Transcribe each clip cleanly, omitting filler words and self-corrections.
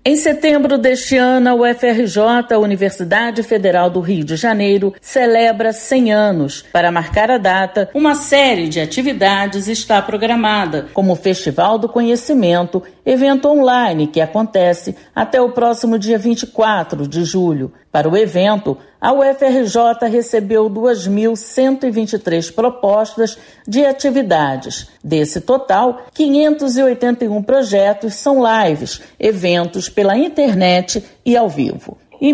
Em setembro deste ano, a UFRJ, a Universidade Federal do Rio de Janeiro, celebra 100 anos. Para marcar a data, uma série de atividades está programada, como o Festival do Conhecimento, evento online que acontece até o próximo dia 24 de julho. Para o evento, a UFRJ recebeu 2.123 propostas de atividades. Desse total, 581 projetos são lives, eventos pela internet e ao vivo. E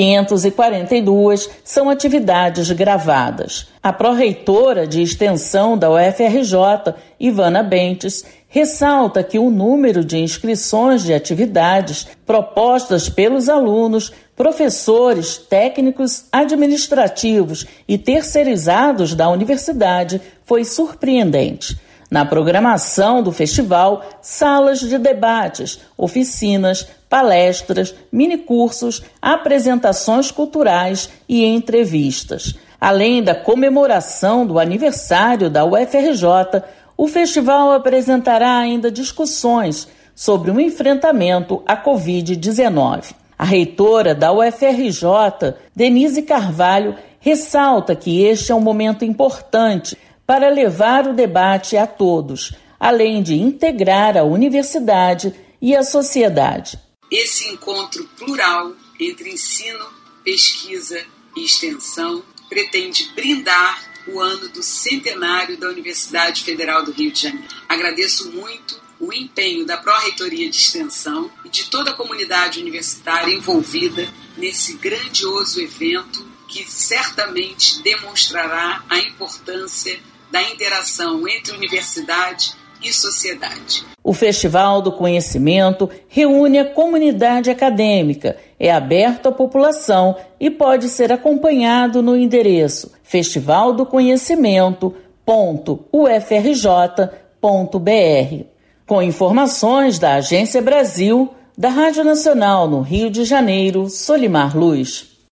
1.542 são atividades gravadas. A pró-reitora de extensão da UFRJ, Ivana Bentes, ressalta que o número de inscrições de atividades propostas pelos alunos, professores, técnicos, administrativos e terceirizados da universidade foi surpreendente. Na programação do festival, salas de debates, oficinas, palestras, minicursos, apresentações culturais e entrevistas. Além da comemoração do aniversário da UFRJ, o festival apresentará ainda discussões sobre o enfrentamento à Covid-19. A reitora da UFRJ, Denise Carvalho, ressalta que este é um momento importante para levar o debate a todos, além de integrar a universidade e a sociedade. Esse encontro plural entre ensino, pesquisa e extensão pretende brindar o ano do centenário da Universidade Federal do Rio de Janeiro. Agradeço muito o empenho da Pró-Reitoria de Extensão e de toda a comunidade universitária envolvida nesse grandioso evento que certamente demonstrará a importância da interação entre universidade e sociedade. O Festival do Conhecimento reúne a comunidade acadêmica, é aberto à população e pode ser acompanhado no endereço festivaldoconhecimento.ufrj.br. Com informações da Agência Brasil, da Rádio Nacional no Rio de Janeiro, Solimar Luz.